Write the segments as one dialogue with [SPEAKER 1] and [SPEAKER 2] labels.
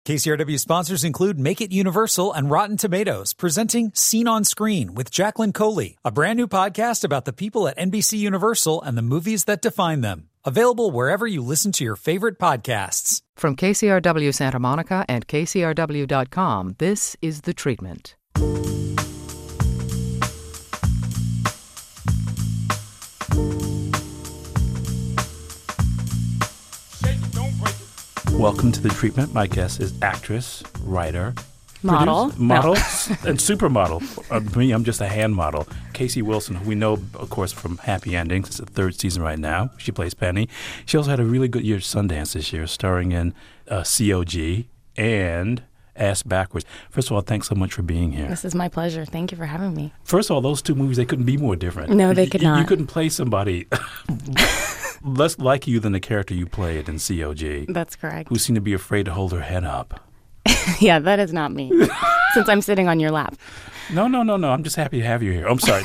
[SPEAKER 1] KCRW sponsors include Make It Universal and Rotten Tomatoes, presenting Scene on Screen with Jacqueline Coley, a brand new podcast about the people at NBC Universal and the movies that define them. Available wherever you listen to your favorite podcasts.
[SPEAKER 2] From KCRW Santa Monica and KCRW.com, this is The Treatment.
[SPEAKER 3] Welcome to The Treatment. My guest is actress, writer,
[SPEAKER 4] model,
[SPEAKER 3] and supermodel. Me, I'm just a hand model. Casey Wilson, who we know, of course, from Happy Endings. It's the third season right now. She plays Penny. She also had a really good year at Sundance this year, starring in COG and Ass Backwards. First of all, thanks so much for being here.
[SPEAKER 4] This is my pleasure. Thank you for having me.
[SPEAKER 3] First of all, those two movies, they couldn't be more different.
[SPEAKER 4] No, they could not.
[SPEAKER 3] You couldn't play somebody less like you than the character you played in COG.
[SPEAKER 4] That's correct.
[SPEAKER 3] Who seemed to be afraid to hold her head up.
[SPEAKER 4] Yeah, that is not me, since I'm sitting on your lap.
[SPEAKER 3] No. I'm just happy to have you here. I'm sorry.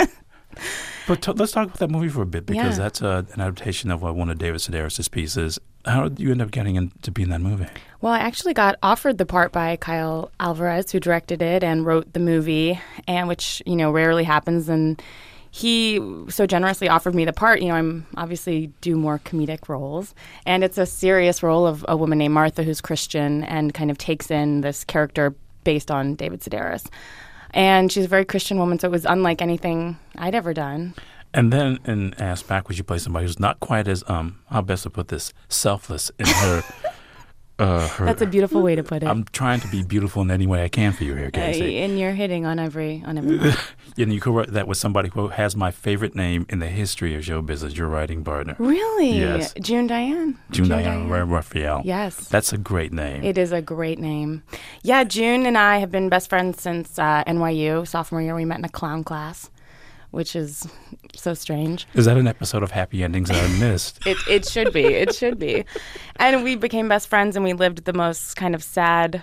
[SPEAKER 3] But let's talk about that movie for a bit, because that's an adaptation of one of David Sedaris' pieces. How did you end up getting into being in that movie?
[SPEAKER 4] Well, I actually got offered the part by Kyle Alvarez, who directed it and wrote the movie, and which, rarely happens. And he so generously offered me the part. I'm obviously do more comedic roles. And it's a serious role of a woman named Martha who's Christian and kind of takes in this character based on David Sedaris. And she's a very Christian woman, so it was unlike anything I'd ever done. And
[SPEAKER 3] then in Ass Backwards, you play somebody who's not quite as, how best to put this, selfless in her...
[SPEAKER 4] That's a beautiful way to put it.
[SPEAKER 3] I'm trying to be beautiful in any way I can for you here, Casey.
[SPEAKER 4] And you're hitting on every one.
[SPEAKER 3] And you co-wrote that with somebody who has my favorite name in the history of show business, your writing partner.
[SPEAKER 4] Really?
[SPEAKER 3] Yes.
[SPEAKER 4] June Diane.
[SPEAKER 3] June Diane Raphael.
[SPEAKER 4] Yes.
[SPEAKER 3] That's a great name.
[SPEAKER 4] It is a great name. Yeah, June and I have been best friends since NYU. Sophomore year, we met in a clown class, which is so strange.
[SPEAKER 3] Is that an episode of Happy Endings that I missed?
[SPEAKER 4] It should be. It should be. And we became best friends, and we lived the most kind of sad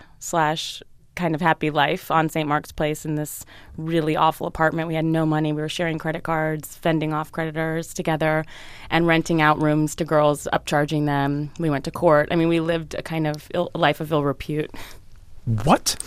[SPEAKER 4] / kind of happy life on St. Mark's Place in this really awful apartment. We had no money. We were sharing credit cards, fending off creditors together, and renting out rooms to girls, upcharging them. We went to court. I mean, we lived a kind of life of ill repute.
[SPEAKER 3] What?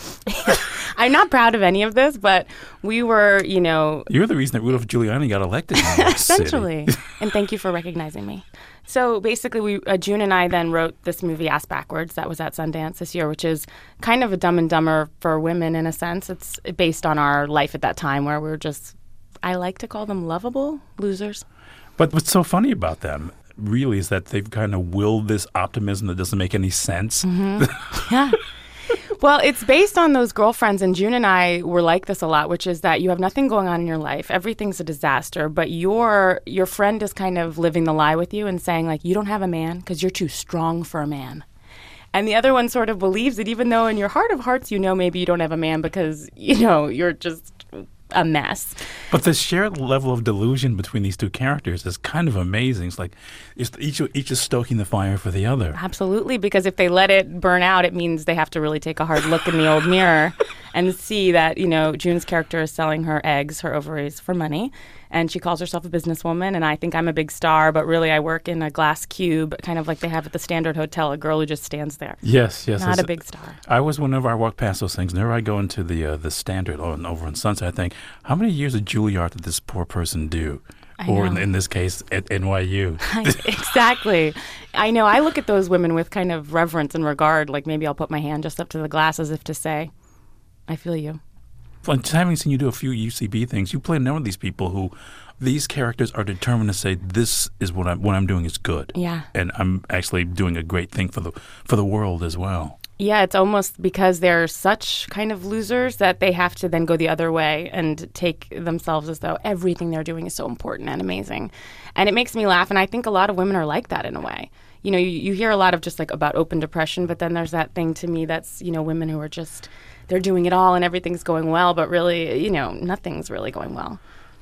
[SPEAKER 4] I'm not proud of any of this, but we were,
[SPEAKER 3] You're the reason that Rudolph Giuliani got elected in New York
[SPEAKER 4] essentially.
[SPEAKER 3] City.
[SPEAKER 4] And thank you for recognizing me. So basically, June and I then wrote this movie, Ass Backwards, that was at Sundance this year, which is kind of a Dumb and Dumber for women in a sense. It's based on our life at that time where we were just, I like to call them lovable losers.
[SPEAKER 3] But what's so funny about them really is that they've kind of willed this optimism that doesn't make any sense.
[SPEAKER 4] Mm-hmm. Yeah. Well, it's based on those girlfriends, and June and I were like this a lot, which is that you have nothing going on in your life. Everything's a disaster, but your friend is kind of living the lie with you and saying, like, you don't have a man because you're too strong for a man. And the other one sort of believes it, even though in your heart of hearts, maybe you don't have a man because, you're just a mess.
[SPEAKER 3] But the shared level of delusion between these two characters is kind of amazing. It's like each is stoking the fire for the other.
[SPEAKER 4] Absolutely, because if they let it burn out, it means they have to really take a hard look in the old mirror and see that, June's character is selling her eggs, her ovaries, for money. And she calls herself a businesswoman, and I think I'm a big star, but really I work in a glass cube, kind of like they have at the Standard Hotel, a girl who just stands there.
[SPEAKER 3] Yes.
[SPEAKER 4] Not a big star.
[SPEAKER 3] Whenever I walk past those things, whenever I go into the Standard over on Sunset, I think, how many years of Juilliard did this poor person do? Or in this case, at NYU.
[SPEAKER 4] Exactly. I know. I look at those women with kind of reverence and regard, like maybe I'll put my hand just up to the glass as if to say, I feel you.
[SPEAKER 3] Like, just having seen you do a few UCB things, you play a number of these people who, these characters are determined to say, this is what I'm doing is good.
[SPEAKER 4] Yeah.
[SPEAKER 3] And I'm actually doing a great thing for the world as well.
[SPEAKER 4] Yeah, it's almost because they're such kind of losers that they have to then go the other way and take themselves as though everything they're doing is so important and amazing. And it makes me laugh, and I think a lot of women are like that in a way. You hear a lot of just like about open depression, but then there's that thing to me that's, women who are just, they're doing it all and everything's going well, but really, nothing's really going well.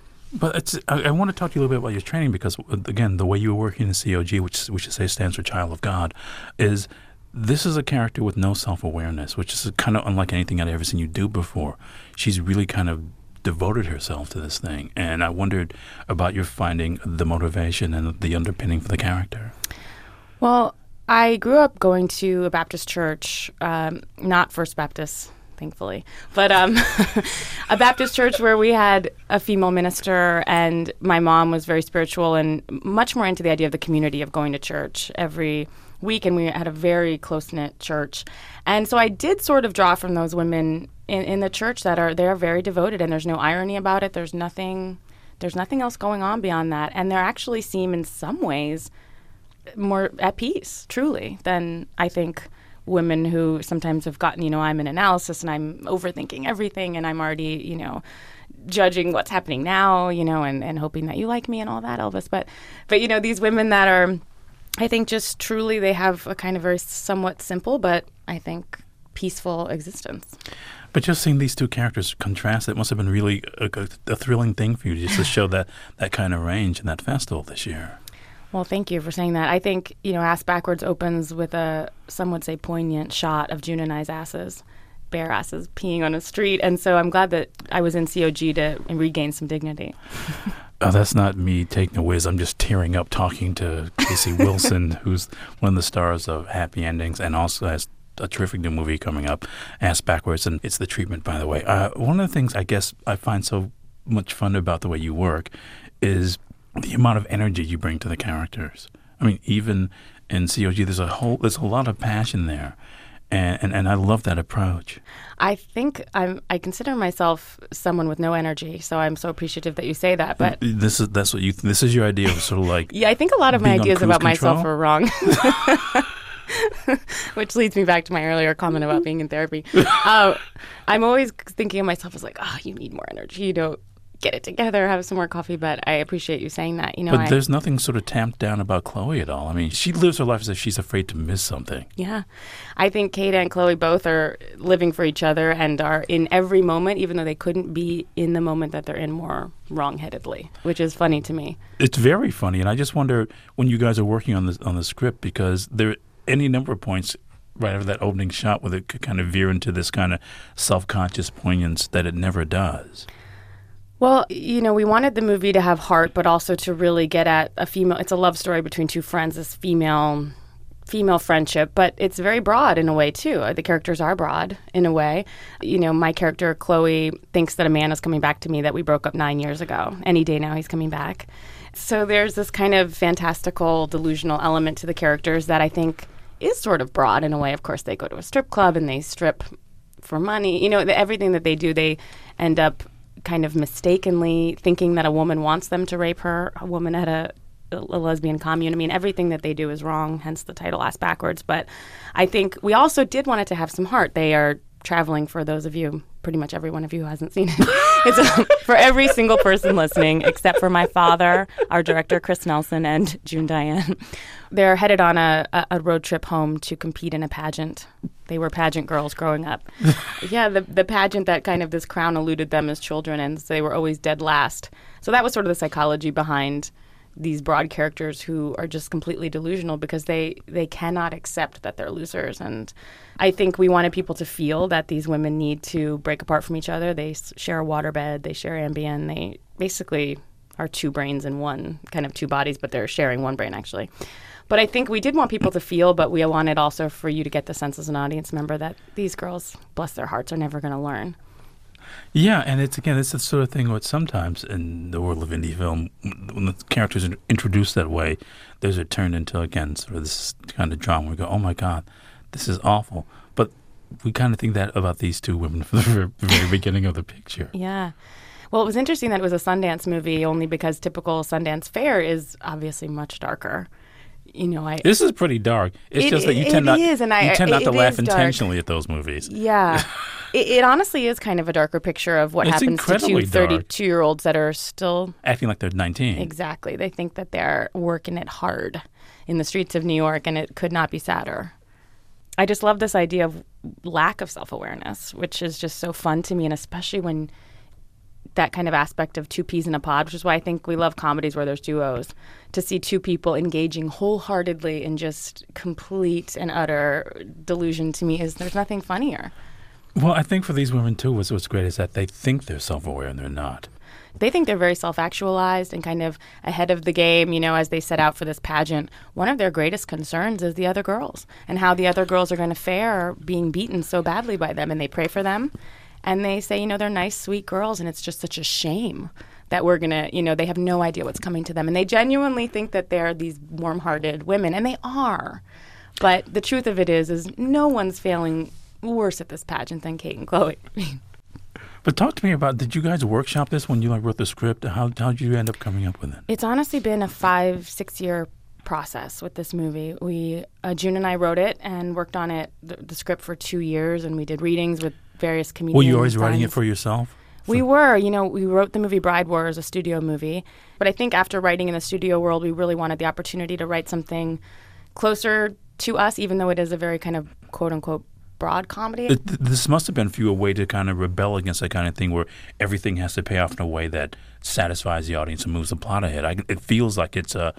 [SPEAKER 3] But I want to talk to you a little bit about your training because, again, the way you were working in COG, which you say stands for Child of God, is this is a character with no self-awareness, which is kind of unlike anything I'd ever seen you do before. She's really kind of devoted herself to this thing. And I wondered about your finding the motivation and the underpinning for the character.
[SPEAKER 4] Well, I grew up going to a Baptist church, not First Baptist, thankfully, but a Baptist church where we had a female minister, and my mom was very spiritual and much more into the idea of the community of going to church every week, and we had a very close-knit church. And so I did sort of draw from those women in the church they're very devoted, and there's no irony about it. There's nothing else going on beyond that. And they actually seem in some ways more at peace, truly, than I think women who sometimes have gotten, I'm an analysis and I'm overthinking everything and I'm already, judging what's happening now, and hoping that you like me and all that, Elvis. But these women that are, I think, just truly, they have a kind of very somewhat simple, but I think peaceful existence.
[SPEAKER 3] But just seeing these two characters contrast, it must have been really a thrilling thing for you just to show that kind of range in that festival this year.
[SPEAKER 4] Well, thank you for saying that. I think, Ass Backwards opens with some would say poignant shot of June and I's asses, bare asses, peeing on a street. And so I'm glad that I was in COG to regain some dignity.
[SPEAKER 3] Oh, that's not me taking a whiz. I'm just tearing up talking to Casey Wilson, who's one of the stars of Happy Endings and also has a terrific new movie coming up, Ass Backwards, and it's The Treatment, by the way. One of the things I guess I find so much fun about the way you work is the amount of energy you bring to the characters. I mean, even in COG, there's a lot of passion there, and I love that approach.
[SPEAKER 4] I think I consider myself someone with no energy, so I'm so appreciative that you say that. But
[SPEAKER 3] this is your idea of sort of like
[SPEAKER 4] yeah, I think a lot of my ideas about myself are wrong. Which leads me back to my earlier comment about being in therapy. I'm always thinking of myself as like, you need more energy, get it together, have some more coffee. But I appreciate you saying that.
[SPEAKER 3] But there's nothing sort of tamped down about Chloe at all. I mean, she lives her life as if she's afraid to miss something.
[SPEAKER 4] Yeah. I think Kate and Chloe both are living for each other and are in every moment, even though they couldn't be in the moment that they're in more wrongheadedly, which is funny to me.
[SPEAKER 3] It's very funny. And I just wonder when you guys are working on the script, because there are any number of points right after that opening shot where it could kind of veer into this kind of self-conscious poignance that it never does.
[SPEAKER 4] Well, we wanted the movie to have heart, but also to really get at it's a love story between two friends, this female friendship, but it's very broad in a way, too. The characters are broad in a way. My character, Chloe, thinks that a man is coming back to me that we broke up 9 years ago. Any day now, he's coming back. So there's this kind of fantastical, delusional element to the characters that I think is sort of broad in a way. Of course, they go to a strip club and they strip for money. Everything that they do, they end up kind of mistakenly thinking that a woman wants them to rape her, a woman at a lesbian commune. I mean, everything that they do is wrong, hence the title Ass Backwards. But I think we also did want it to have some heart. They are traveling, for those of you, pretty much every one of you who hasn't seen it. It's for every single person listening, except for my father, our director, Chris Nelson, and June Diane. They're headed on a road trip home to compete in a pageant. They were pageant girls growing up. Yeah, the pageant that kind of this crown eluded them as children, and so they were always dead last. So that was sort of the psychology behind these broad characters who are just completely delusional because they cannot accept that they're losers. And I think we wanted people to feel that these women need to break apart from each other. They share a waterbed, they share Ambien, they basically are two brains in one, kind of two bodies, but they're sharing one brain actually. But I think we did want people to feel, but we wanted also for you to get the sense as an audience member that these girls, bless their hearts, are never going to learn.
[SPEAKER 3] Yeah, and it's the sort of thing what sometimes in the world of indie film, when the characters are introduced that way, those are turned into, again, sort of this kind of drama. We go, oh my God, this is awful. But we kind of think that about these two women from the very beginning of the picture.
[SPEAKER 4] Yeah. Well, it was interesting that it was a Sundance movie only because typical Sundance fare is obviously much darker.
[SPEAKER 3] This is pretty dark. It's just that you tend not to laugh intentionally at those movies.
[SPEAKER 4] Yeah. It honestly is kind of a darker picture of what happens to two 32-year-olds that are still
[SPEAKER 3] acting like they're 19.
[SPEAKER 4] Exactly. They think that they're working it hard in the streets of New York, and it could not be sadder. I just love this idea of lack of self-awareness, which is just so fun to me, and especially when that kind of aspect of two peas in a pod, which is why I think we love comedies where there's duos, to see two people engaging wholeheartedly in just complete and utter delusion to me there's nothing funnier.
[SPEAKER 3] Well, I think for these women, too, what's great is that they think they're self-aware and they're not.
[SPEAKER 4] they think they're very self-actualized and kind of ahead of the game, as they set out for this pageant. One of their greatest concerns is the other girls and how the other girls are going to fare being beaten so badly by them. And they pray for them. And they say, they're nice, sweet girls, and it's just such a shame that we're going to, they have no idea what's coming to them. And they genuinely think that they're these warm-hearted women, and they are. But the truth of it is no one's failing worse at this pageant than Kate and Chloe.
[SPEAKER 3] But talk to me about, did you guys workshop this when you wrote the script? How did you end up coming up with it?
[SPEAKER 4] It's honestly been a 5-6 year process with this movie. June and I wrote it and worked on it, the script, for 2 years, and we did readings with various comedians.
[SPEAKER 3] Were you always writing it for yourself?
[SPEAKER 4] We were. We wrote the movie Bride Wars, a studio movie. But I think after writing in the studio world, we really wanted the opportunity to write something closer to us, even though it is a very kind of quote-unquote broad comedy.
[SPEAKER 3] This must have been for you a way to kind of rebel against that kind of thing where everything has to pay off in a way that satisfies the audience and moves the plot ahead. It feels like it's a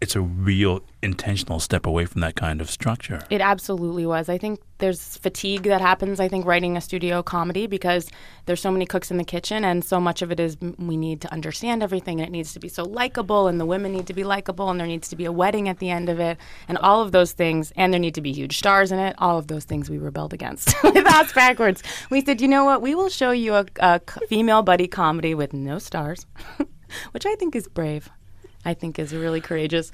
[SPEAKER 3] real intentional step away from that kind of structure.
[SPEAKER 4] It absolutely was. I think there's fatigue that happens, writing a studio comedy, because there's so many cooks in the kitchen, and so much of it is we need to understand everything, and it needs to be so likable, and the women need to be likable, and there needs to be a wedding at the end of it, and all of those things, and there need to be huge stars in it. All of those things we rebelled against with Ass Backwards. We said, you know what, we will show you a female buddy comedy with no stars, which I think is brave. I think is really courageous.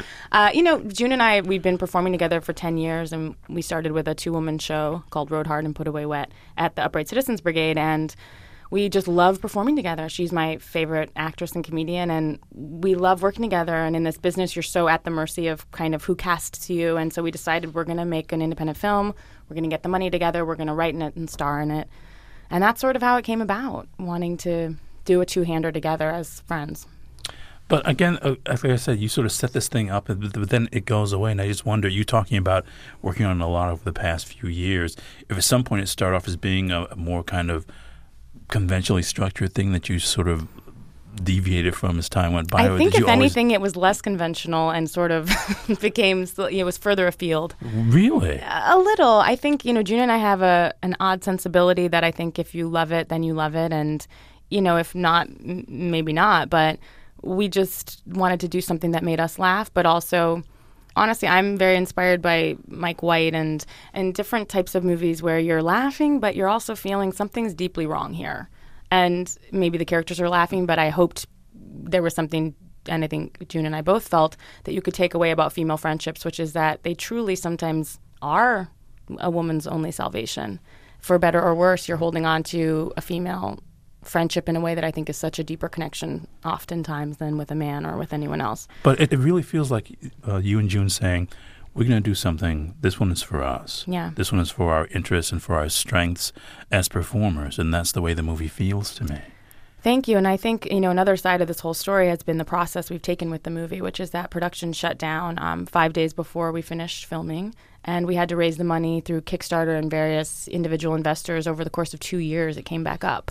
[SPEAKER 4] June and I, we've been performing together for 10 years, and we started with a 2-woman show called Rode Hard and Put Away Wet at the Upright Citizens Brigade, and we just love performing together. She's my favorite actress and comedian, and we love working together. And in this business, you're so at the mercy of kind of who casts you, and so we decided we're going to make an independent film. We're going to get the money together. We're going to write in it and star in it. And that's sort of how it came about, wanting to do a 2-hander together as friends.
[SPEAKER 3] But again, like I said, you sort of set this thing up, but then it goes away. And I just wonder, you talking about working on it a lot over the past few years, if at some point it started off as being a more kind of conventionally structured thing that you sort of deviated from as time went by?
[SPEAKER 4] I think, if anything, it was less conventional and sort of became, it was further afield.
[SPEAKER 3] Really?
[SPEAKER 4] A little. I think, June and I have an odd sensibility that I think if you love it, then you love it. And, if not, maybe not. But we just wanted to do something that made us laugh, but also, honestly, I'm very inspired by Mike White and different types of movies where you're laughing, but you're also feeling something's deeply wrong here. And maybe the characters are laughing, but I hoped there was something, and I think June and I both felt, that you could take away about female friendships, which is that they truly sometimes are a woman's only salvation. For better or worse, you're holding on to a female friendship in a way that I think is such a deeper connection oftentimes than with a man or with anyone else.
[SPEAKER 3] But it really feels like you and June saying, we're going to do something, this one is for us.
[SPEAKER 4] Yeah.
[SPEAKER 3] This one is for our interests and for our strengths as performers, and that's the way the movie feels to me.
[SPEAKER 4] Thank you. And I think, another side of this whole story has been the process we've taken with the movie, which is that production shut down 5 days before we finished filming. And we had to raise the money through Kickstarter and various individual investors. Over the course of 2 years, it came back up.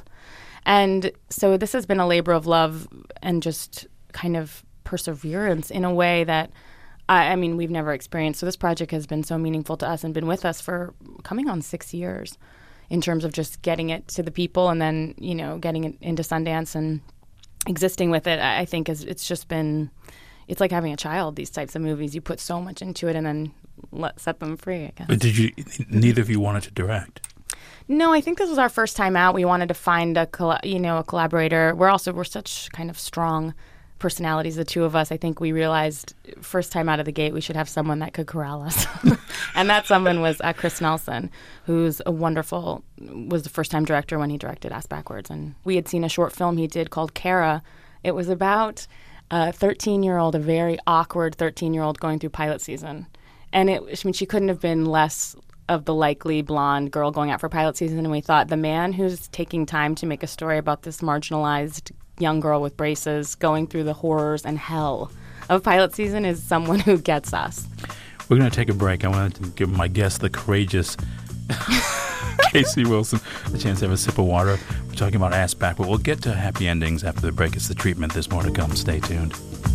[SPEAKER 4] And so this has been a labor of love and just kind of perseverance in a way that, we've never experienced. So this project has been so meaningful to us and been with us for coming on 6 years in terms of just getting it to the people and then, getting it into Sundance and existing with it. I think it's just been, it's like having a child, these types of movies. You put so much into it and then set them free, I guess.
[SPEAKER 3] But neither of you wanted to direct?
[SPEAKER 4] No, I think this was our first time out. We wanted to find a collaborator. We're such kind of strong personalities, the two of us. I think we realized first time out of the gate we should have someone that could corral us. And that someone was Chris Nelson, who's was the first-time director when he directed Ass Backwards. And we had seen a short film he did called Kara. It was about a 13-year-old, a very awkward 13-year-old going through pilot season. And she couldn't have been less of the likely blonde girl going out for pilot season, and we thought the man who's taking time to make a story about this marginalized young girl with braces going through the horrors and hell of pilot season is someone who gets us.
[SPEAKER 3] We're going to take a break. I wanted to give my guest, the courageous Casey Wilson, a chance to have a sip of water. We're talking about Ass Back, but we'll get to happy endings after the break. It's The Treatment. There's more to come. Stay tuned.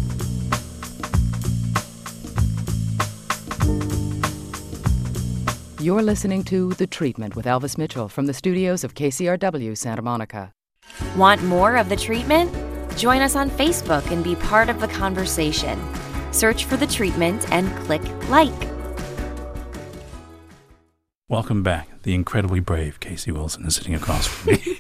[SPEAKER 2] You're listening to The Treatment with Elvis Mitchell from the studios of KCRW Santa Monica.
[SPEAKER 5] Want more of The Treatment? Join us on Facebook and be part of the conversation. Search for The Treatment and click like.
[SPEAKER 3] Welcome back. The incredibly brave Casey Wilson is sitting across from me.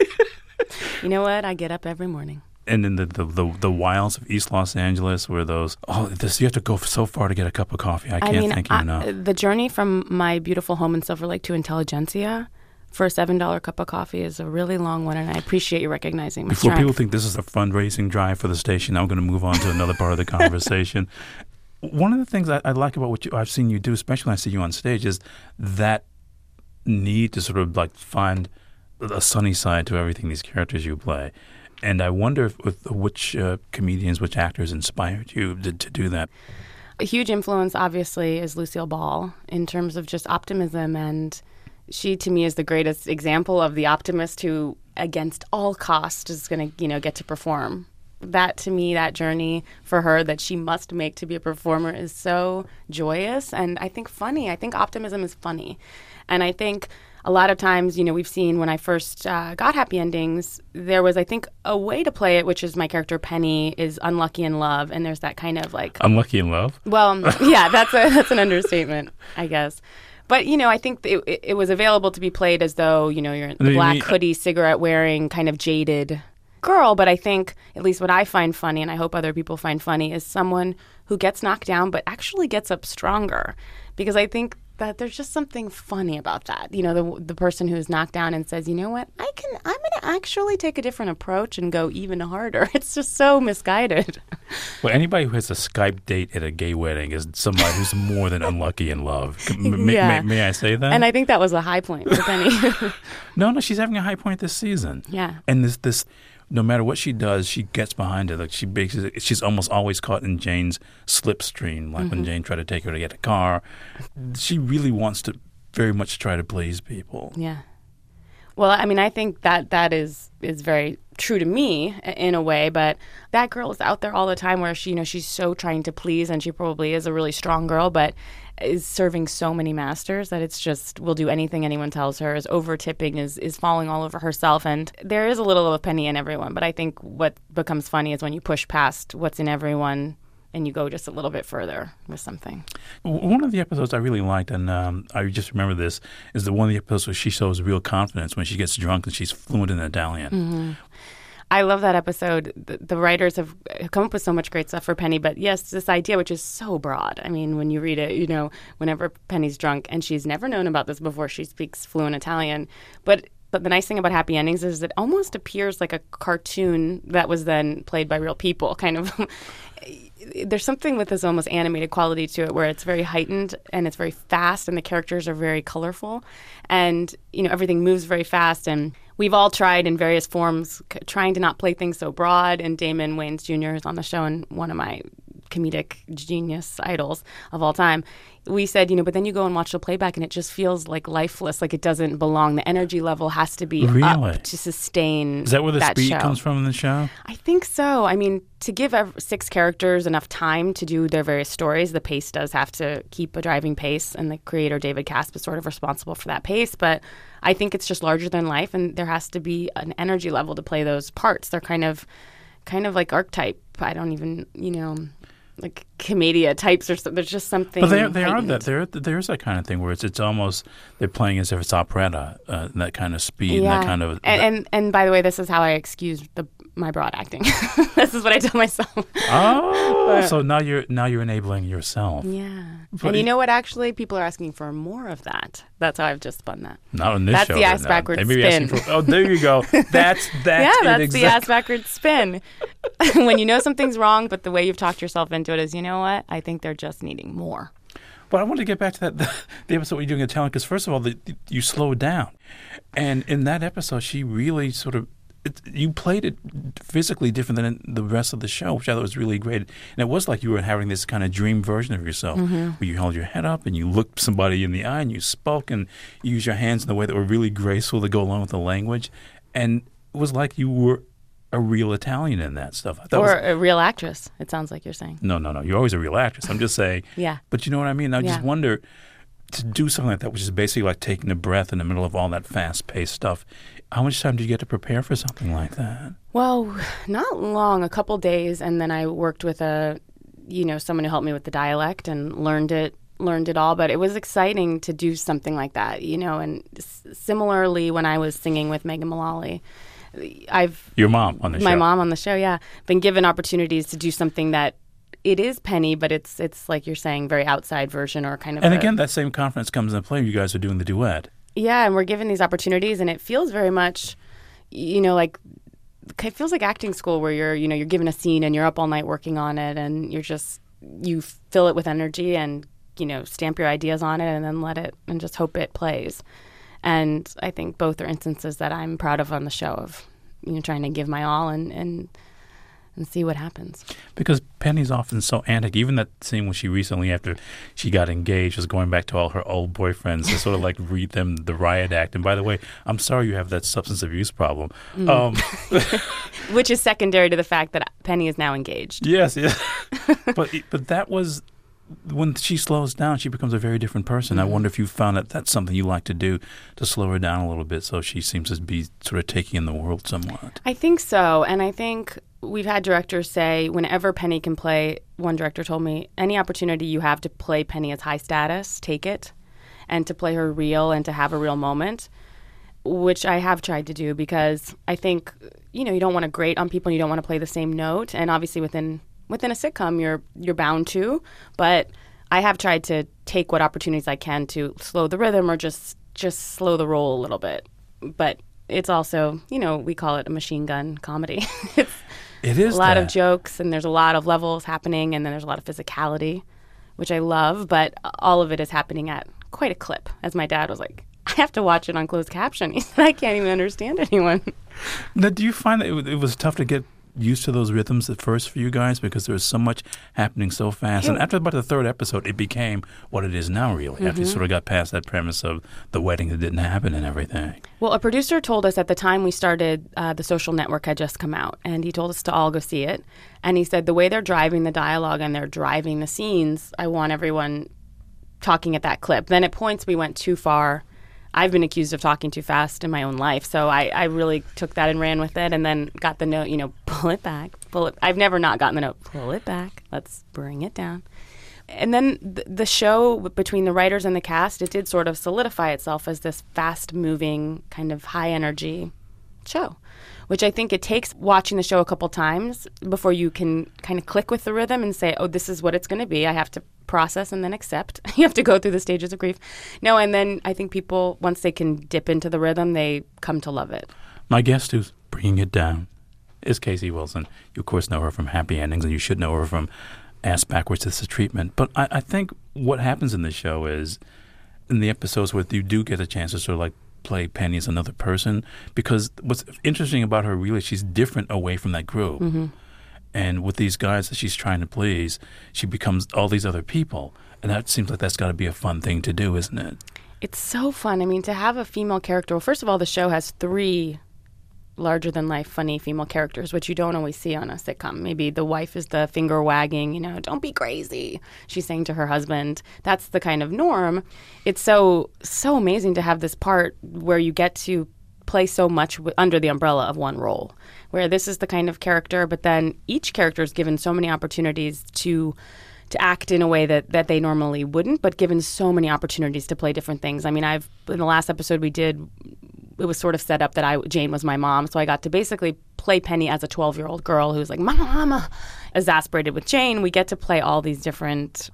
[SPEAKER 4] You know what? I get up every morning.
[SPEAKER 3] And in the wilds of East Los Angeles, where you have to go so far to get a cup of coffee. I can't thank you enough.
[SPEAKER 4] The journey from my beautiful home in Silver Lake to Intelligentsia for a $7 cup of coffee is a really long one, and I appreciate you recognizing my
[SPEAKER 3] Before
[SPEAKER 4] strength.
[SPEAKER 3] people think this is a fundraising drive for the station, I'm going to move on to another part of the conversation. One of the things I like about what I've seen you do, especially when I see you on stage, is that need to sort of like find a sunny side to everything these characters you play. And I wonder which comedians, which actors inspired you to do that.
[SPEAKER 4] A huge influence, obviously, is Lucille Ball in terms of just optimism, and she, to me, is the greatest example of the optimist who, against all cost, is going to, get to perform. That, to me, that journey for her that she must make to be a performer is so joyous and I think funny. I think optimism is funny. And I think a lot of times, we've seen when I first got Happy Endings, there was, I think, a way to play it, which is my character Penny is unlucky in love, and there's that kind of like...
[SPEAKER 3] Unlucky in love?
[SPEAKER 4] Well, yeah, that's an understatement, I guess. But, I think it was available to be played as though, you're the black hoodie, cigarette-wearing, kind of jaded girl. But I think, at least what I find funny, and I hope other people find funny, is someone who gets knocked down but actually gets up stronger. Because I think that there's just something funny about that. The person who's knocked down and says, you know what, I'm going to actually take a different approach and go even harder. It's just so misguided.
[SPEAKER 3] Well, anybody who has a Skype date at a gay wedding is somebody who's more than unlucky in love. May I say that?
[SPEAKER 4] And I think that was a high point for Penny.
[SPEAKER 3] No, she's having a high point this season.
[SPEAKER 4] Yeah.
[SPEAKER 3] And this no matter what she does, she gets behind it. Like she's almost always caught in Jane's slipstream. Like when Jane tried to take her to get a car, she really wants to very much try to please people.
[SPEAKER 4] Yeah. Well, I mean, I think that is very true to me in a way, but that girl is out there all the time where she, she's so trying to please, and she probably is a really strong girl, but is serving so many masters that it's just will do anything anyone tells her, is over-tipping, is falling all over herself. And there is a little of a Penny in everyone, but I think what becomes funny is when you push past what's in everyone and you go just a little bit further with something.
[SPEAKER 3] One of the episodes I really liked, and I just remember this, is one of the episodes where she shows real confidence when she gets drunk and she's fluent in Italian.
[SPEAKER 4] Mm-hmm. I love that episode. The writers have come up with so much great stuff for Penny, but yes, this idea, which is so broad. I mean, when you read it, whenever Penny's drunk, and she's never known about this before, she speaks fluent Italian. But the nice thing about Happy Endings is it almost appears like a cartoon that was then played by real people, kind of. There's something with this almost animated quality to it where it's very heightened and it's very fast and the characters are very colorful and, everything moves very fast. And we've all tried in various forms trying to not play things so broad. And Damon Wayans Jr. is on the show and one of my comedic genius idols of all time. We said, but then you go and watch the playback and it just feels like lifeless, like it doesn't belong. The energy level has to be up to sustain.
[SPEAKER 3] Is that where the speed
[SPEAKER 4] show
[SPEAKER 3] comes from in the show?
[SPEAKER 4] I think so. I mean, to give 6 characters enough time to do their various stories, the pace does have to keep a driving pace, and the creator, David Casp, is sort of responsible for that pace. But I think it's just larger than life, and there has to be an energy level to play those parts. They're kind of like archetype. I don't even, like commedia types or something. There's just something.
[SPEAKER 3] But they are that. There's that kind of thing where it's almost they're playing as if it's operetta, that kind of speed, and that kind of.
[SPEAKER 4] And by the way, this is how I excuse my broad acting. This is what I tell myself.
[SPEAKER 3] Oh, so now you're enabling yourself.
[SPEAKER 4] Yeah. But and you know what? Actually, people are asking for more of that. That's how I've just spun that.
[SPEAKER 3] Not on this show.
[SPEAKER 4] That's the ass backwards spin.
[SPEAKER 3] There you go. That's
[SPEAKER 4] the ass backwards spin. When you know something's wrong, but the way you've talked yourself into it is, you know what? I think they're just needing more.
[SPEAKER 3] But I want to get back to the episode where you're doing Italian, because first of all, you slowed down. And in that episode, she really sort of, you played it physically different than in the rest of the show, which I thought was really great. And it was like you were having this kind of dream version of yourself, where you held your head up and you looked somebody in the eye and you spoke and you used your hands in a way that were really graceful to go along with the language. And it was like you were a real Italian in that stuff.
[SPEAKER 4] A real actress, it sounds like you're saying.
[SPEAKER 3] No. You're always a real actress. I'm just saying.
[SPEAKER 4] Yeah.
[SPEAKER 3] But you know what I mean? I just wonder, to do something like that, which is basically like taking a breath in the middle of all that fast-paced stuff, how much time do you get to prepare for something like that?
[SPEAKER 4] Well, not long, a couple days, and then I worked with someone who helped me with the dialect and learned it all. But it was exciting to do something like that, And similarly, when I was singing with Megan Mullally,
[SPEAKER 3] Your mom on the show.
[SPEAKER 4] My mom on the show, yeah. Been given opportunities to do something that it is Penny, but it's like you're saying, very outside version or kind of.
[SPEAKER 3] And again, that same confidence comes into play. You guys are doing the duet.
[SPEAKER 4] Yeah, and we're given these opportunities, and it feels very much, like it feels like acting school where you're given a scene and you're up all night working on it, and you fill it with energy and stamp your ideas on it and then let it and just hope it plays. And I think both are instances that I'm proud of on the show of trying to give my all and see what happens.
[SPEAKER 3] Because Penny's often so antic. Even that scene when she recently, after she got engaged, was going back to all her old boyfriends to sort of like read them the riot act. And by the way, I'm sorry you have that substance abuse problem.
[SPEAKER 4] Which is secondary to the fact that Penny is now engaged.
[SPEAKER 3] Yes. But that was, when she slows down, she becomes a very different person. I wonder if you found that that's something you like to do, to slow her down a little bit so she seems to be sort of taking in the world somewhat.
[SPEAKER 4] I think so. And I think we've had directors say whenever Penny can play, one director told me, any opportunity you have to play Penny as high status, take it, and to play her real and to have a real moment, which I have tried to do because I think, you don't want to grate on people and you don't want to play the same note. And obviously within a sitcom, you're bound to, but I have tried to take what opportunities I can to slow the rhythm or just slow the roll a little bit. But it's also, we call it a machine gun comedy.
[SPEAKER 3] It is
[SPEAKER 4] a lot of jokes, and there's a lot of levels happening, and then there's a lot of physicality, which I love, but all of it is happening at quite a clip. As my dad was like, I have to watch it on closed caption. He said, I can't even understand anyone.
[SPEAKER 3] Now, do you find that it was tough to get used to those rhythms at first for you guys because there was so much happening so fast? And after about the third episode, it became what it is now, really, after you sort of got past that premise of the wedding that didn't happen and everything.
[SPEAKER 4] Well, a producer told us at the time we started, The Social Network had just come out, and he told us to all go see it. And he said, the way they're driving the dialogue and they're driving the scenes, I want everyone talking at that clip. Then at points we went too far. I've been accused of talking too fast in my own life, so I really took that and ran with it and then got the note, pull it back. I've never not gotten the note, pull it back, let's bring it down. And then the show, between the writers and the cast, it did sort of solidify itself as this fast-moving, kind of high-energy show, which I think it takes watching the show a couple times before you can kind of click with the rhythm and say, oh, this is what it's going to be. I have to process and then accept. You have to go through the stages of grief. No, and then I think people, once they can dip into the rhythm, they come to love it.
[SPEAKER 3] My guest who's bringing it down is Casey Wilson. You, of course, know her from Happy Endings, and you should know her from Ass Backwards This Is Treatment. But I think what happens in the show is, in the episodes where you do get a chance to sort of like play Penny as another person, because what's interesting about her, really, she's different away from that group. Mm-hmm. And with these guys that she's trying to please, she becomes all these other people. And that seems like that's got to be a fun thing to do, isn't it?
[SPEAKER 4] It's so fun. I mean, to have a female character. Well, first of all, the show has 3 larger-than-life funny female characters, which you don't always see on a sitcom. Maybe the wife is the finger-wagging, don't be crazy, she's saying to her husband. That's the kind of norm. It's so amazing to have this part where you get to play so much under the umbrella of one role, where this is the kind of character, but then each character is given so many opportunities to act in a way that they normally wouldn't, but given so many opportunities to play different things. I mean, in the last episode we did, it was sort of set up that Jane was my mom, so I got to basically play Penny as a 12-year-old girl who's like, Mama, exasperated with Jane. We get to play all these different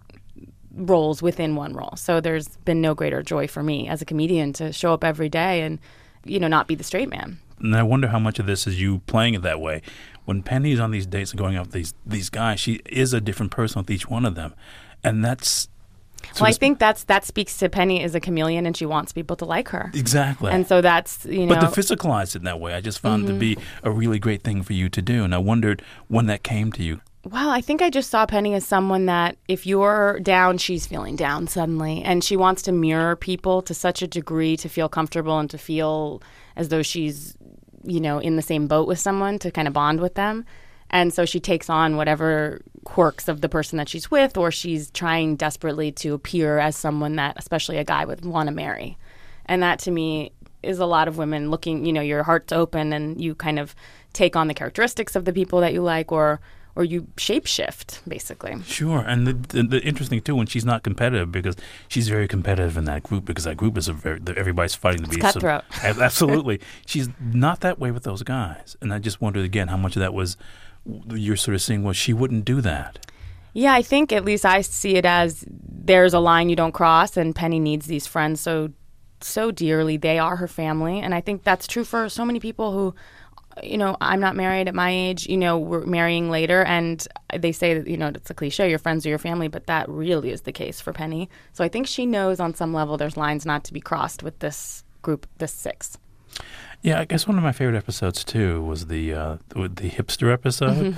[SPEAKER 4] roles within one role. So there's been no greater joy for me as a comedian to show up every day and, not be the straight man.
[SPEAKER 3] And I wonder how much of this is you playing it that way. When Penny's on these dates and going out with these guys, she is a different person with each one of them. And that's...
[SPEAKER 4] Well, I think that speaks to Penny as a chameleon, and she wants people to like her.
[SPEAKER 3] Exactly.
[SPEAKER 4] And so that's,
[SPEAKER 3] But to physicalize it in that way, I just found it to be a really great thing for you to do. And I wondered when that came to you.
[SPEAKER 4] Well, I think I just saw Penny as someone that if you're down, she's feeling down suddenly. And she wants to mirror people to such a degree to feel comfortable and to feel as though she's, in the same boat with someone, to kind of bond with them. And so she takes on whatever quirks of the person that she's with, or she's trying desperately to appear as someone that especially a guy would want to marry. And that to me is a lot of women looking, your heart's open and you kind of take on the characteristics of the people that you like, or you shapeshift, basically.
[SPEAKER 3] Sure. And the interesting, too, when she's not competitive, because she's very competitive in that group, because that group is everybody's fighting to be
[SPEAKER 4] cutthroat.
[SPEAKER 3] Absolutely. She's not that way with those guys. And I just wondered, again, how much of that was you're sort of saying, well, she wouldn't do that.
[SPEAKER 4] Yeah, I think at least I see it as there's a line you don't cross, and Penny needs these friends so dearly. They are her family. And I think that's true for so many people who, I'm not married at my age, we're marrying later. And they say that, it's a cliche, your friends are your family, but that really is the case for Penny. So I think she knows on some level there's lines not to be crossed with this group, this 6.
[SPEAKER 3] Yeah, I guess one of my favorite episodes, too, was the hipster episode,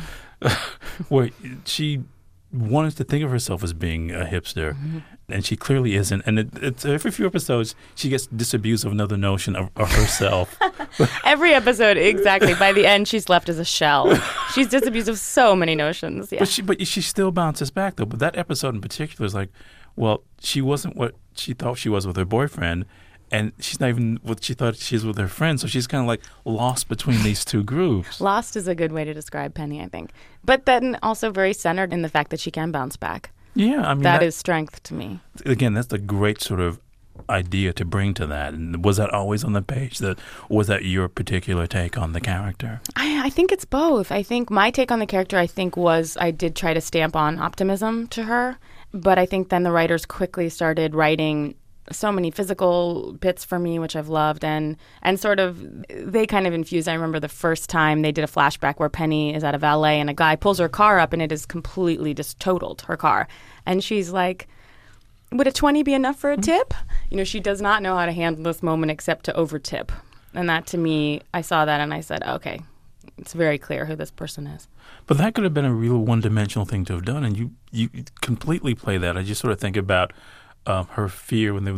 [SPEAKER 3] where she wanted to think of herself as being a hipster, and she clearly isn't. And it's every few episodes, she gets disabused of another notion of herself.
[SPEAKER 4] Every episode, exactly. By the end, she's left as a shell. She's disabused of so many notions. Yeah.
[SPEAKER 3] But she still bounces back, though. But that episode in particular is like, well, she wasn't what she thought she was with her boyfriend, and she's not even what she thought she is with her friends. So she's kind of like lost between these two groups.
[SPEAKER 4] Lost is a good way to describe Penny, I think. But then also very centered in the fact that she can bounce back.
[SPEAKER 3] Yeah, I mean,
[SPEAKER 4] that is strength to me.
[SPEAKER 3] Again, that's the great sort of idea to bring to that. And was that always on the page? Was that your particular take on the character?
[SPEAKER 4] I think it's both. I think my take on the character, was I did try to stamp on optimism to her. But I think then the writers quickly started writing so many physical bits for me, which I've loved, and sort of they kind of infused. I remember the first time they did a flashback where Penny is at a valet and a guy pulls her car up and it is completely just totaled her car. And she's like, would a 20 be enough for a tip? She does not know how to handle this moment except to over tip. And that to me, I saw that and I said, okay, it's very clear who this person is.
[SPEAKER 3] But that could have been a real one-dimensional thing to have done, and you completely play that. I just sort of think about her fear when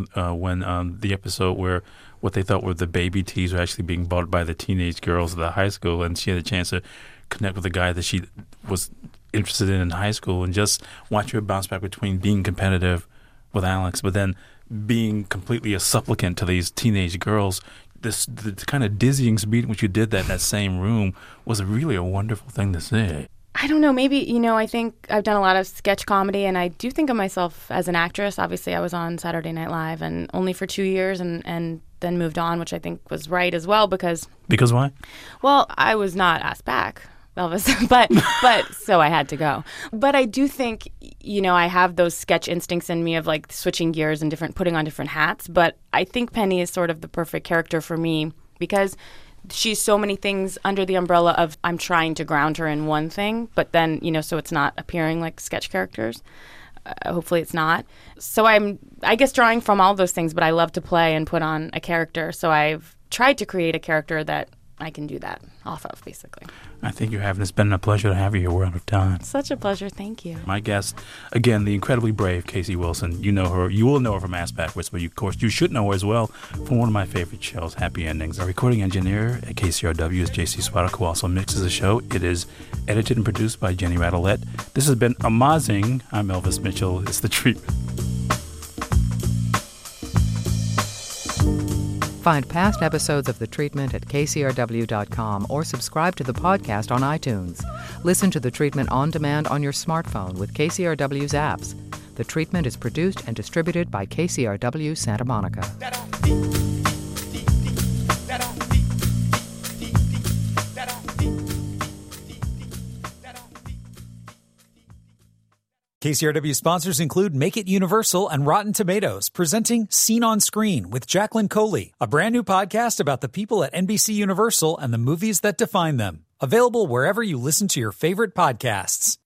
[SPEAKER 3] the episode where what they thought were the baby tees were actually being bought by the teenage girls at the high school, and she had a chance to connect with a guy that she was interested in high school, and just watch her bounce back between being competitive with Alex, but then being completely a supplicant to these teenage girls. The kind of dizzying speed in which you did that in that same room was really a wonderful thing to see.
[SPEAKER 4] I don't know. Maybe, I think I've done a lot of sketch comedy, and I do think of myself as an actress. Obviously, I was on Saturday Night Live, and only for 2 years, and then moved on, which I think was right as well, because...
[SPEAKER 3] Because why?
[SPEAKER 4] Well, I was not asked back, Elvis, but so I had to go. But I do think, I have those sketch instincts in me of like switching gears and putting on different hats. But I think Penny is sort of the perfect character for me because she's so many things under the umbrella of I'm trying to ground her in one thing, but then, so it's not appearing like sketch characters. Hopefully it's not. So I guess drawing from all those things, but I love to play and put on a character. So I've tried to create a character that I can do that off of, basically.
[SPEAKER 3] I think you have. It's been a pleasure to have you here. We're out of time.
[SPEAKER 4] Such a pleasure. Thank you.
[SPEAKER 3] My guest, again, the incredibly brave Casey Wilson. You know her. You will know her from Ass Backwards, but of course, you should know her as well from one of my favorite shows, Happy Endings. Our recording engineer at KCRW is J.C. Swatter, who also mixes the show. It is edited and produced by Jenny Radelet. This has been Amazing. I'm Elvis Mitchell. It's The Treatment.
[SPEAKER 2] Find past episodes of The Treatment at kcrw.com or subscribe to the podcast on iTunes. Listen to The Treatment on demand on your smartphone with KCRW's apps. The Treatment is produced and distributed by KCRW Santa Monica.
[SPEAKER 1] KCRW sponsors include Make It Universal and Rotten Tomatoes, presenting Scene on Screen with Jacqueline Coley, a brand new podcast about the people at NBC Universal and the movies that define them. Available wherever you listen to your favorite podcasts.